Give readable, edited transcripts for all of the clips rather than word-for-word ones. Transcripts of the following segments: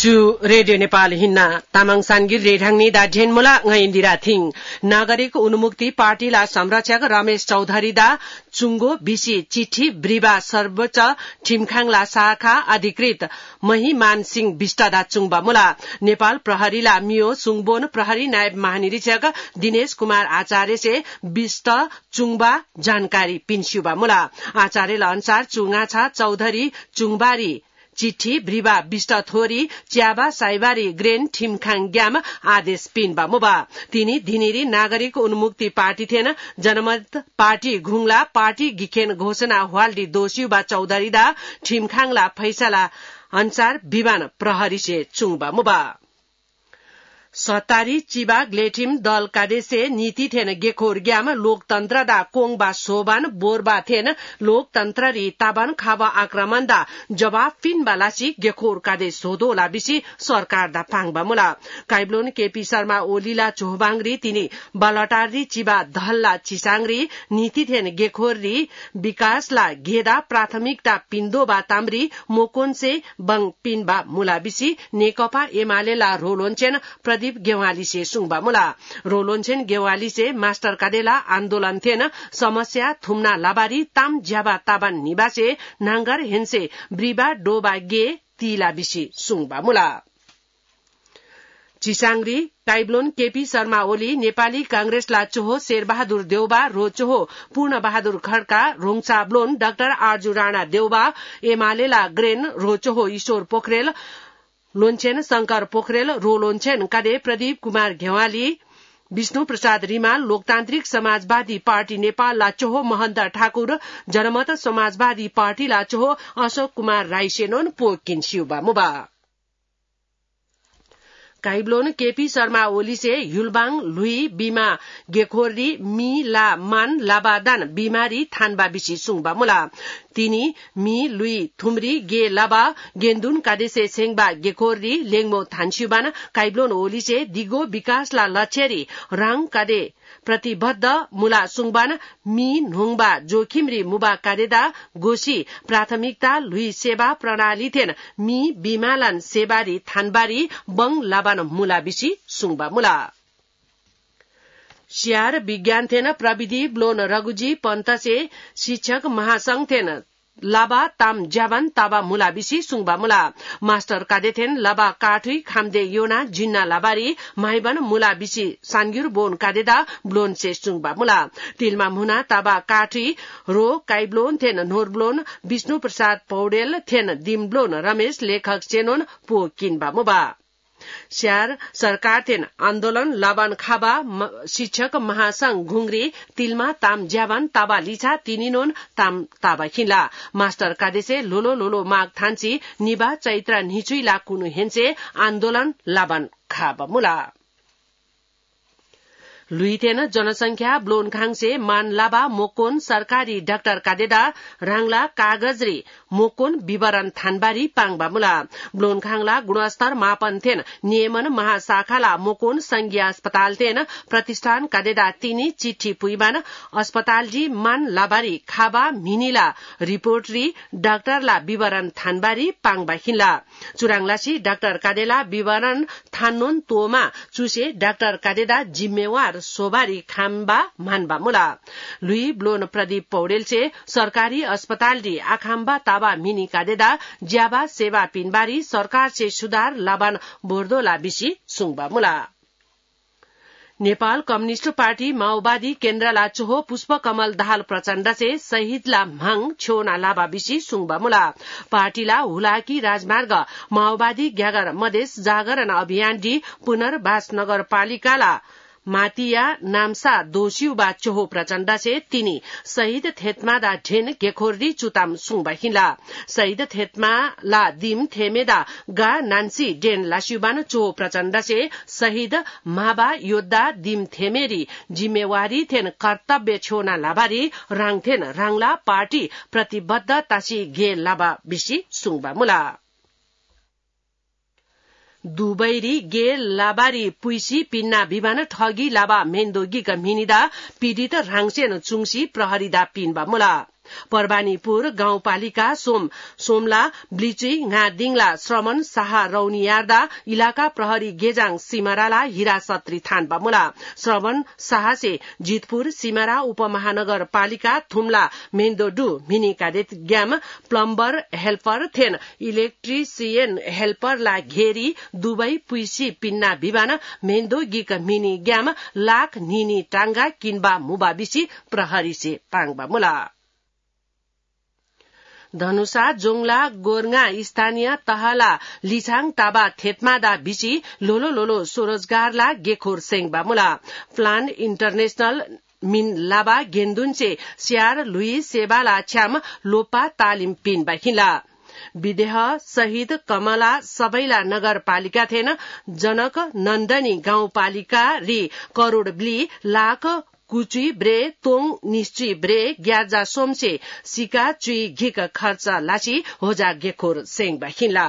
चु रेडियो नेपाल हिन्ना तामाङ सानगिर रेढाङनी दा ढेनमुला ngैन्दिरा थिङ नागरिक उन्मुक्ति पार्टीला संरक्षक रमेश चौधरी दा चुंगो बिसी चिठी ब्रिबा सर्वोच्च ठिमखाङला शाखा अधिकृत महिमान सिंह बिष्ट दा चुङबा मुला नेपाल प्रहरीला मियो सुङबोन प्रहरी नायब महानिरीक्षक दिनेश कुमार आचार्य से बिष्ट चुङबा जानकारी पिन्स्युबा मुला आचार्य अनुसार चुङाछा चौधरी चुङबारी चिठी ब्रिबा बिष्ट थोरी च्याबा साइबारी ग्रेन ठिमखाङ ग्याम आदेश पिनबा मुबा तिनी धिनिरी नागरिक उन्मुक्ति पार्टी थेन जनमत पार्टी घुङला पार्टी गिखेन घोषणा हवाल्डी दोषीबा चौधरी दा ठिमखाङला फैसला अनुसार विमान प्रहरी से चुङबा मुबा सत्तारी चिबा ग्लेठिम दल कादेसे नीति थेन गेखोर ग्याम लोकतन्त्र दा कोङबा सोबान बोरबा थेन लोकतन्त्र री ताबान खाबा आक्रमण दा जवाब फिनबा लासी गेखोर कादे सोधोला बिसी सरकार दा पाङबा मुला काइब्लोन केपी शर्मा ओलीला चोहबाङरी तिनी बालटारी चिबा धल्ला चिसाङरी नीति थेन गेखोर री विकासला घेदा प्राथमिकता पिन्दोबा तामरी मोकोनसे बङ पिनबा मुला बिसी नेकपा एमालेला रोलोन्चेन प्रदीप गेवाली से सुङबा मुला रोलोन्चेन गेवाली से मास्टर कादेला आन्दोलन थेन समस्या थुम्ना लाबारी ताम ज्याबा ताबान निवासे नांगर हेन्से ब्रिबा डोबा गे तीला बिसी सुङबा मुला चिसाङरी काइब्लोन केपी शर्मा ओली नेपाली कांग्रेसला चोहो शेरबहादुर देउबा रोचोहो पूर्ण बहादुर खड्का रोङचाब्लोन डाक्टर आर्जु राणा देउबा एमालेला ग्रेन रोचोहो ईश्वर पोखरेल लोन्चेन शंकर पोखरेल रोलोन्चेन कादे प्रदीप कुमार घेवाली विष्णु प्रसाद रिमाल लोकतान्त्रिक समाजवादी पार्टी नेपाल लाचोहो महन्त ठाकुर जनमत समाजवादी पार्टी लाचोहो अशोक कुमार राईसेनोन पोकिन शिवबा मुबा काइब्लोन केपी शर्मा ओली से युलबाङ लुई बीमा गेखोरी मी ला मान लाबादान बिमारी थानबा बिसी सुङबा मुला तिनी मी लुई थुमरी गे लाबा गेन्दुन कादेसे सेङबा गेखोरी लेङमो थान्स्युबान काइब्लोन ओली से दिगो विकासला लछेरी राङ कादे प्रतिबद्ध मुला सुङबान मी न्होङबा जोखिमरी मुबा कादेदा गोशी प्राथमिकता लुई सेवा प्रणाली थेन मी बिमालन सेवारी थानबारी बङ लाबान मुला बिसी सुङबा मुला स्यार विज्ञान थेन प्रविधि ब्लोन रघुजी पन्त से शिक्षक महासंघ थेन लाबा ताम ज्याबान ताबा मुला बिसी सुङबा मुला मास्टर कादेथेन लाबा काठुई खामदे योना जिन्ना लाबारी माइबन मुला बिसी सानगिर बोन कादेदा ब्लोन से सुङबा मुला तिलमा मुना ताबा काठुई रो काइब्लोन थेन नोरब्लोन विष्णु प्रसाद पौडेल थेन दिमब्लोन रमेश लेखक चेनोन पो किनबा मुबा स्यार सरकार थेन आन्दोलन लाबान खाबा शिक्षक महासंघ घुङरी तिलमा ताम ज्याबान ताबा लिछा तिनिनोन ताम ताबा खिला मास्टर कादेसे लोलो लोलो माग थान्सी निबा चैत्र निचुइला कुनु हेन्से आन्दोलन लाबान खाबा मुला लुइथेन जनसंख्या ब्लोनखाङसे मान लाबा मोकोन सरकारी डाक्टर कादेदा राङला कागजरी मोकोन विवरण थानबारी पाङबा मुला ब्लोनखाङला गुणस्तर मापन थेन नियमन महाशाखाला मोकोन संघीय अस्पताल थेन प्रतिष्ठान कादेदा तिनी चिठी पुइबान अस्पताल जी मान लाबारी खाबा मिनिला रिपोर्टरी डाक्टरला विवरण थानबारी पाङबा हिला चुराङलासी डाक्टर कादेला विवरण थान्नोन तोमा चुसे डाक्टर कादेदा जिम्मेवार सोबारी खाम्बा मानबा मुला लुई ब्लोन प्रदीप पौडेल से सरकारी अस्पताल दी आखाम्बा ताबा मिनी कादेदा ज्याबा सेवा पिनबारी सरकार से सुधार लाबान बोर्दोला बिसी सुङबा मुला नेपाल कम्युनिस्ट पार्टी माओवादी केन्द्रला चोहो पुष्प कमल दाहाल प्रचण्ड से शहीदला मांग छोना लाबा बिसी सुङबा मुला पार्टीला हुलाकी राजमार्ग माओवादी ग्यागर मधेस जागरण अभियान डी पुनर्वास नगरपालिकाला मातिया नामसा दोषिउबा चोहो प्रचण्ड से तिनी शहीद थेतमादा ढेन गेखोरी चुताम सुङबा हिला शहीद थेतमाला दिम थेमेदा गा नान्सी डेन लासिउबान चोहो प्रचण्ड से शहीद माबा योद्धा दिम थेमेरी जिम्मेवारी थेन कर्तव्य छोना लाबारी राङ थेन राङला पार्टी प्रतिबद्ध तासी गे लाबा बिसी सुङबा मुला दुबैरी गे लाबारी पुइसी पिन्ना बिबान ठगी लाबा मेन्दोगी मिनिदा पीडित राङसेन चुङसी प्रहरीदा पिनबा मुला परबानीपुर गाउँपालिका सोमला ब्लिची दिङला श्रमण शाह रौनियार्दा इलाका प्रहरी गेजाङ सिमराला हिरासत्री थानबा मुला श्रवण शाह से जितपुर सिमरा उपमहानगर पालिका थुमला मेन्दोडु मिनी कैडेट ग्याम प्लम्बर हेल्पर थेन इलेक्ट्रिसियन हेल्पर ला घेरी दुबई पुइसी पिन्ना बिबान मेन्दो गिक मिनी ग्याम लाख निनी टांगा किनबा मुबाबिसी प्रहरी से पाङबा मुला धनुषा जोंगला गोर्गा स्थानीय तहला लिछाङ ताबा थेतमादा बिची लोलो स्वरोजगारला गेखोर सेङबा मुला प्लान इंटरनेशनल मिन लाबा गेन्दुनचे स्यार लुई सेबाला छ्याम लोपा तालिम पिन बाखिला विदेह सहित कमला सबैला नगरपालिका थिएन जनक नन्दनी गाउँपालिका रि करोड़ ब्ली लाख कुची ब्रे तोङ निश्ची ब्रे ग्याजा सोमसे सिका चुई घिक खर्च लासी होजा गेखोर सेङ बाखिला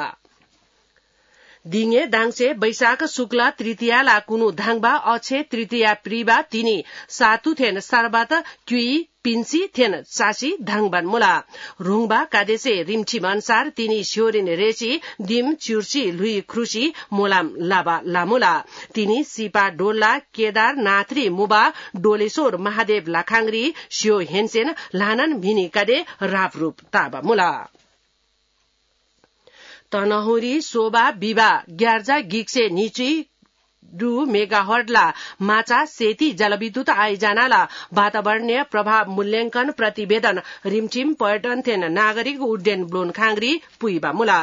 दिङे दाङसे वैशाख शुक्ल तृतीयाला कुनु धाङबा अक्षय तृतीया प्रिबा तिनी सातु थेन सर्वात क्युई पिन्सी थेन सासी धाङबान मुला रुङबा कादेसे रिमठिम अनुसार तिनी स्योरिन रेसी दिम चुर्सी लुई खुसी मोलाम लाबा लामुला तिनी सिपा डोल्ला केदार नाथरी मुबा डोलेश्वर महादेव लाखाङ्री स्यो हेन्सेन लानन भिनी कादे रापरूप ताबा मुला तनहुरी शोभा विवा ग्यार्जा गिक्से निची डु मेगाहर्डला माचा सेती जलविद्युत आयोजनाला वातावरणीय प्रभाव मूल्यांकन प्रतिवेदन रिमठिम पर्यटन थेन नागरिक उड्डयन ब्लोन खाङ्री पुइबा मुला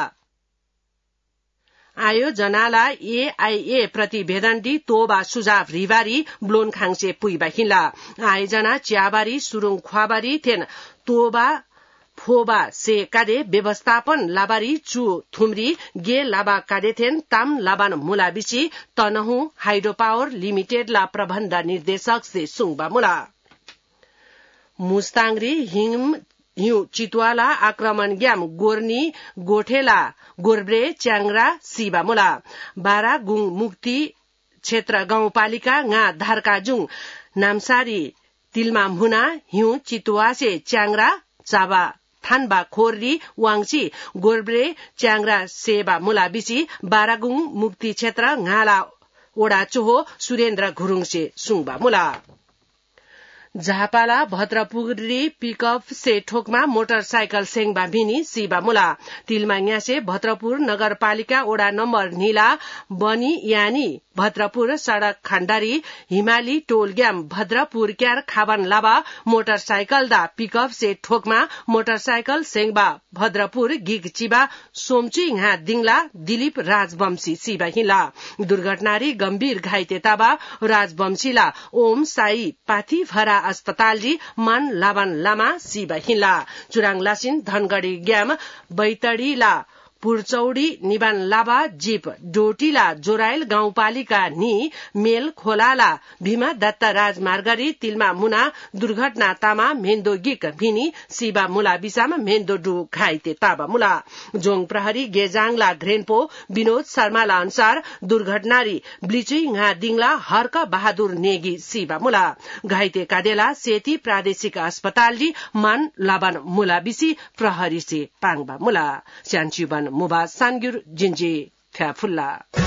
आयोजनाला एआईए प्रतिवेदन दी तोबा सुझाव रिवारी ब्लोन खाङसे पुइबा हिला आयोजना च्याबारी सुरुङ ख्वाबारी थेन तोबा फोबा से कादे व्यवस्थापन लाबारी चु थुमरी गे लाबा कादेथेन ताम लाबान मुलाबिची तनहु हाइड्रो पावर लिमिटेड ला प्रबन्ध निर्देशक से सुङबा मुला मुस्ताङरी हिउ चितवाला आक्रमण ग्याम गोर्नी गोठेला गोर्ब्रे च्याङ्रा सिबा मुला बारा गुङ मुक्ति क्षेत्र गाउँपालिका धारकाजुङ नामसारी तिलमा मुना हिउ चितुवासे च्याङ्रा चाबा थानबा खोर्री वाङची गोर्ब्रे च्याङ्रा सेबा मुलाबिची बारागुङ मुक्ति क्षेत्र घाला ओडा चोहो सुरेन्द्र घुरुङसे सुङबा मुला झापाला भद्रपुरी पिकअप से ठोकमा मोटरसाइकल सेङबा भिनी सिबा मुला तिलमाङ्या से भद्रपुर नगरपालिका ओडा नम्बर नीला बनी यानी भद्रपुर सड़क खण्डारी हिमाली टोलग्याम भद्रपुर क्यार खाबन लाबा मोटरसाइकल दा पिकअप से ठोकमा मोटरसाइकल सेङबा भद्रपुर गिग चिबा सोमची घा दिङला दिलीप राजवंशी सिबा हिला दुर्घटनारी गम्भीर घाइते ताबा राजवंशीला ओम साई पाथी भरा अस्पताल जी मन लाबन लामा सिबा हिला चुराङ लासिन धनगढ़ी ग्याम बैतडीला पुरचौडी निबान लाबा जीप डोटीला जोराइल गाउँपालिका नि मेल खोलाला भीमा दत्त राजमार्गरी तिलमा मुना दुर्घटना तामा मेन्दो गिक भिनी सिबा मुला बिसामा मेन्दो डु घाइते ताबा मुला जोङ प्रहरी गेजाङला घ्रेनपो विनोद शर्माला अनुसार दुर्घटनारी ब्लिची घा दिङला हर्क बहादुर नेगी सिबा मुला घाइते कादेला सेती प्रादेशिक अस्पताल जी मान लाबान मुला बिसी प्रहरी से पाङबा मुला स्यानचुबन मुबा सानगुर जिन्जी थ्याफुल्ला